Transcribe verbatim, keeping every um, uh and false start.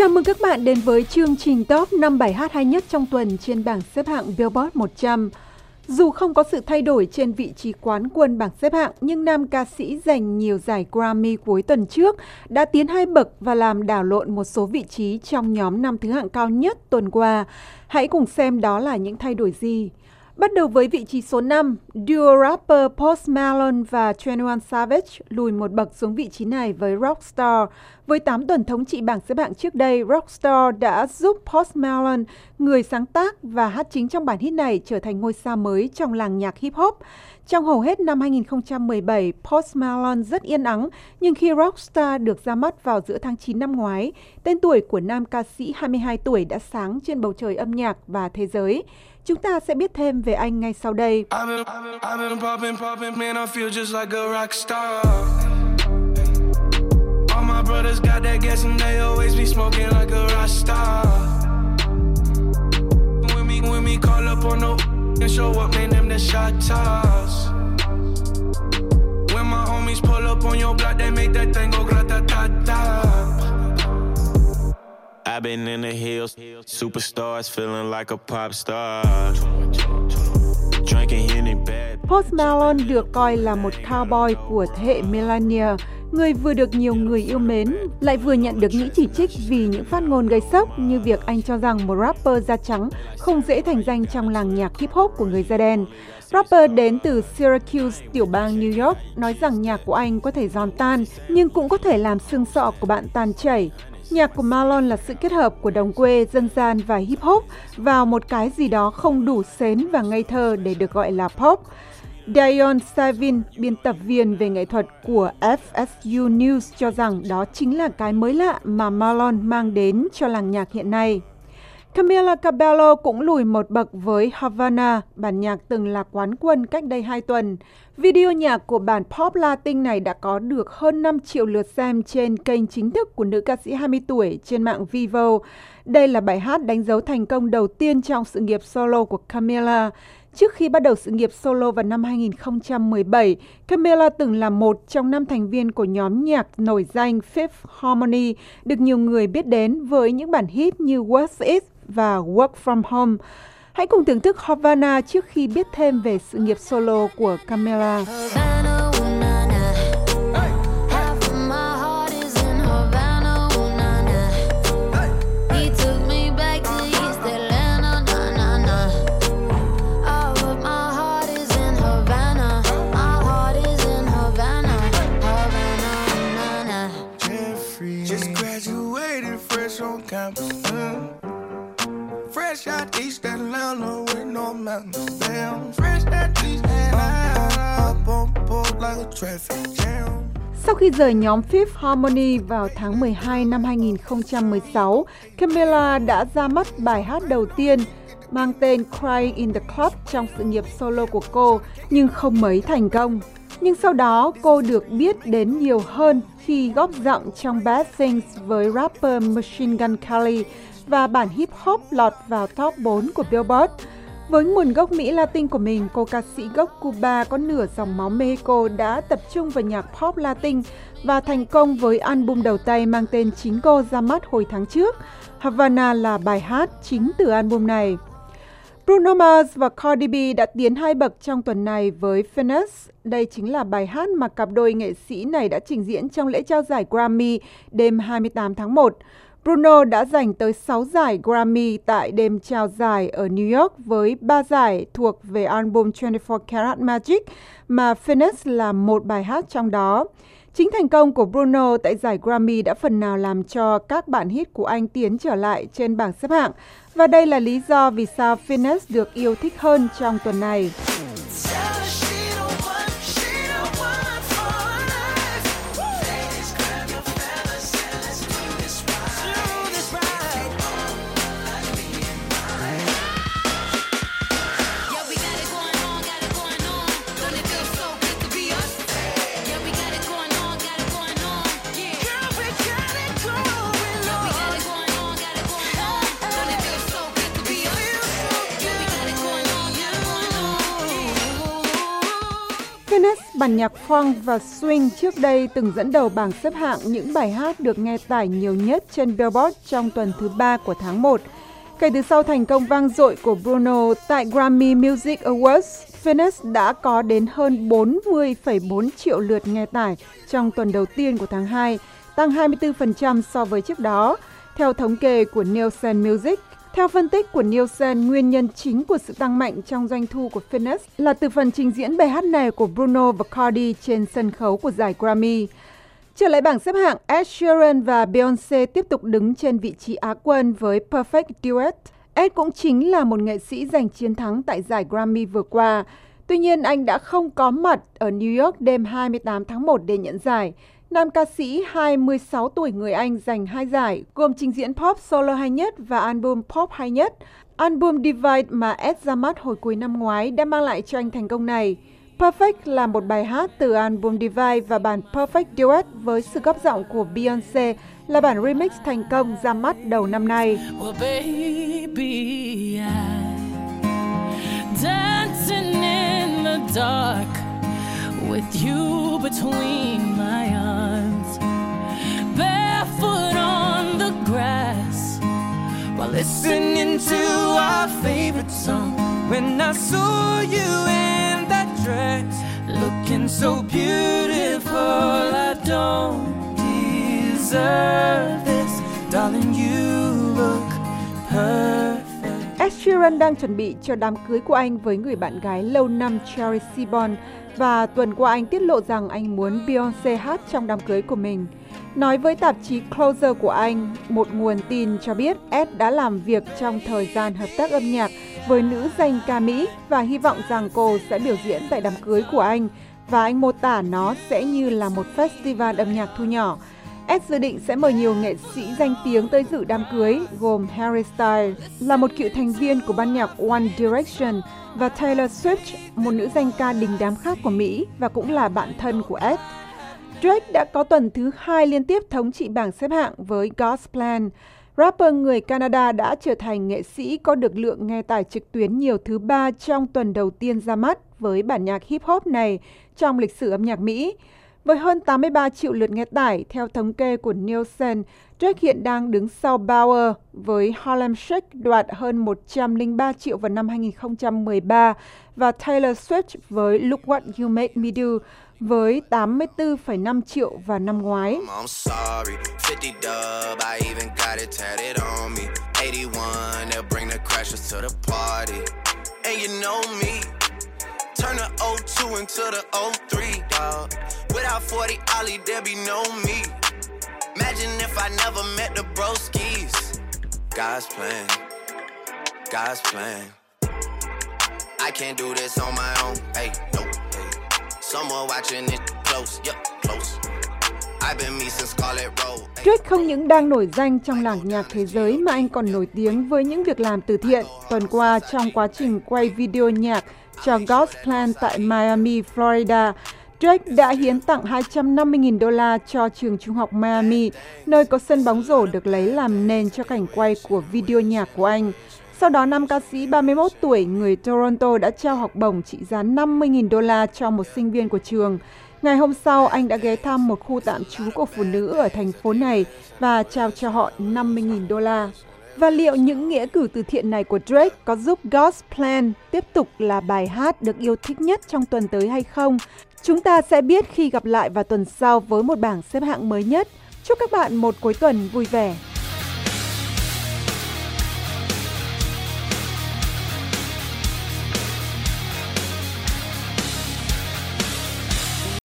Chào mừng các bạn đến với chương trình top năm bài hát hay nhất trong tuần trên bảng xếp hạng Billboard một trăm. Dù không có sự thay đổi trên vị trí quán quân bảng xếp hạng, nhưng nam ca sĩ giành nhiều giải Grammy cuối tuần trước đã tiến hai bậc và làm đảo lộn một số vị trí trong nhóm năm thứ hạng cao nhất tuần qua. Hãy cùng xem đó là những thay đổi gì. Bắt đầu với vị trí số năm, duo rapper Post Malone và hai mươi mốt Savage lùi một bậc xuống vị trí này với Rockstar. Với tám tuần thống trị bảng xếp hạng trước đây, Rockstar đã giúp Post Malone, người sáng tác và hát chính trong bản hit này, trở thành ngôi sao mới trong làng nhạc hip hop. Trong hầu hết năm hai không một bảy, Post Malone rất yên ắng, nhưng khi Rockstar được ra mắt vào giữa tháng chín năm ngoái, tên tuổi của nam ca sĩ hai mươi hai tuổi đã sáng trên bầu trời âm nhạc và thế giới. Chúng ta sẽ biết thêm về anh ngay sau đây. I've been in the hills, superstars feeling like a pop star. Drinking Henny bad. Post Malone được coi là một cowboy của thế hệ millennial, người vừa được nhiều người yêu mến, lại vừa nhận được những chỉ trích vì những phát ngôn gây sốc như việc anh cho rằng một rapper da trắng không dễ thành danh trong làng nhạc hip hop của người da đen. Rapper đến từ Syracuse, tiểu bang New York, nói rằng nhạc của anh có thể giòn tan, nhưng cũng có thể làm xương sọ của bạn tan chảy. Nhạc của Malone là sự kết hợp của đồng quê, dân gian và hip hop vào một cái gì đó không đủ sến và ngây thơ để được gọi là pop. Dion Savin, biên tập viên về nghệ thuật của F S U News, cho rằng đó chính là cái mới lạ mà Malone mang đến cho làng nhạc hiện nay. Camila Cabello cũng lùi một bậc với Havana, bản nhạc từng là quán quân cách đây hai tuần. Video nhạc của bản pop Latin này đã có được hơn năm triệu lượt xem trên kênh chính thức của nữ ca sĩ hai mươi tuổi trên mạng Vivo. Đây là bài hát đánh dấu thành công đầu tiên trong sự nghiệp solo của Camila. Trước khi bắt đầu sự nghiệp solo vào năm hai không một bảy, Camila từng là một trong năm thành viên của nhóm nhạc nổi danh Fifth Harmony, được nhiều người biết đến với những bản hit như What's It và Work From Home. Hãy cùng thưởng thức Havana trước khi biết thêm về sự nghiệp solo của Camila. Sau khi rời nhóm Fifth Harmony vào tháng mười hai năm hai không một sáu, Camila đã ra mắt bài hát đầu tiên mang tên Cry in the Club trong sự nghiệp solo của cô, nhưng không mấy thành công. Nhưng sau đó cô được biết đến nhiều hơn khi góp giọng trong Bad Things với rapper Machine Gun Kelly và bản hip hop lọt vào top bốn của Billboard. Với nguồn gốc Mỹ Latin của mình, cô ca sĩ gốc Cuba có nửa dòng máu Mexico đã tập trung vào nhạc pop Latin và thành công với album đầu tay mang tên chính cô ra mắt hồi tháng trước. Havana là bài hát chính từ album này. Bruno Mars và Cardi B đã tiến hai bậc trong tuần này với Finesse. Đây chính là bài hát mà cặp đôi nghệ sĩ này đã trình diễn trong lễ trao giải Grammy đêm hai mươi tám tháng một. Bruno đã giành tới sáu giải Grammy tại đêm trao giải ở New York với ba giải thuộc về album hai mươi bốn Karat Magic, mà Finesse là một bài hát trong đó. Chính thành công của Bruno tại giải Grammy đã phần nào làm cho các bản hit của anh tiến trở lại trên bảng xếp hạng. Và đây là lý do vì sao Finesse được yêu thích hơn trong tuần này. Finesse, bản nhạc funk và swing trước đây từng dẫn đầu bảng xếp hạng những bài hát được nghe tải nhiều nhất trên Billboard trong tuần thứ ba của tháng một. Kể từ sau thành công vang dội của Bruno tại Grammy Music Awards, Finesse đã có đến hơn bốn mươi phẩy bốn triệu lượt nghe tải trong tuần đầu tiên của tháng hai, tăng hai mươi tư phần trăm so với trước đó, theo thống kê của Nielsen Music. Theo phân tích của Nielsen, nguyên nhân chính của sự tăng mạnh trong doanh thu của Finesse là từ phần trình diễn bài hát này của Bruno và Cardi trên sân khấu của giải Grammy. Trở lại bảng xếp hạng, Ed Sheeran và Beyoncé tiếp tục đứng trên vị trí Á quân với Perfect Duet. Ed cũng chính là một nghệ sĩ giành chiến thắng tại giải Grammy vừa qua. Tuy nhiên, anh đã không có mặt ở New York đêm hai mươi tám tháng một để nhận giải. Nam ca sĩ hai mươi sáu tuổi người Anh giành hai giải, gồm trình diễn pop solo hay nhất và album pop hay nhất. Album Divide mà Ed ra mắt hồi cuối năm ngoái đã mang lại cho anh thành công này. Perfect là một bài hát từ album Divide và bản Perfect Duet với sự góp giọng của Beyoncé là bản remix thành công ra mắt đầu năm nay. Well, baby, I'm dancing in the dark with you between my arms, barefoot on the grass while listening to our favorite song. When I saw you in that dress, looking so beautiful, I don't deserve this, darling, you look perfect. Ed Sheeran đang chuẩn bị cho đám cưới của anh với người bạn gái lâu năm Cherry Seaborn và tuần qua anh tiết lộ rằng anh muốn Beyoncé hát trong đám cưới của mình. Nói với tạp chí Closer của Anh, một nguồn tin cho biết Ed đã làm việc trong thời gian hợp tác âm nhạc với nữ danh ca Mỹ và hy vọng rằng cô sẽ biểu diễn tại đám cưới của anh, và anh mô tả nó sẽ như là một festival âm nhạc thu nhỏ. Ed dự định sẽ mời nhiều nghệ sĩ danh tiếng tới dự đám cưới, gồm Harry Styles, là một cựu thành viên của ban nhạc One Direction, và Taylor Swift, một nữ danh ca đình đám khác của Mỹ và cũng là bạn thân của Ed. Drake đã có tuần thứ hai liên tiếp thống trị bảng xếp hạng với God's Plan. Rapper người Canada đã trở thành nghệ sĩ có được lượng nghe tải trực tuyến nhiều thứ ba trong tuần đầu tiên ra mắt với bản nhạc hip hop này trong lịch sử âm nhạc Mỹ. Với hơn tám mươi ba triệu lượt nghe tải, theo thống kê của Nielsen, Drake hiện đang đứng sau Bauer với Harlem Shake đoạt hơn một trăm lẻ ba triệu vào năm hai nghìn không trăm mười ba và Taylor Swift với Look What You Made Me Do với tám mươi tư phẩy năm triệu vào năm ngoái. Turn the oh two into the oh three, dog. Without forty Ollie, there be no me. Imagine if I never met the broskies. God's plan, God's plan. I can't do this on my own, hey, no, hey. Someone watching it close, yep, close. I've been me since Scarlet Road. Drake không những đang nổi danh trong làng nhạc thế giới mà anh còn nổi tiếng với những việc làm từ thiện. Tuần qua, trong quá trình quay video nhạc cho God's Plan tại Miami, Florida, Drake đã hiến tặng hai trăm năm mươi nghìn đô la cho trường trung học Miami, nơi có sân bóng rổ được lấy làm nền cho cảnh quay của video nhạc của anh. Sau đó, nam ca sĩ ba mươi mốt tuổi người Toronto đã trao học bổng trị giá năm mươi nghìn đô la cho một sinh viên của trường. Ngày hôm sau, anh đã ghé thăm một khu tạm trú của phụ nữ ở thành phố này và trao cho họ năm mươi nghìn đô la. Và liệu những nghĩa cử từ thiện này của Drake có giúp God's Plan tiếp tục là bài hát được yêu thích nhất trong tuần tới hay không? Chúng ta sẽ biết khi gặp lại vào tuần sau với một bảng xếp hạng mới nhất. Chúc các bạn một cuối tuần vui vẻ!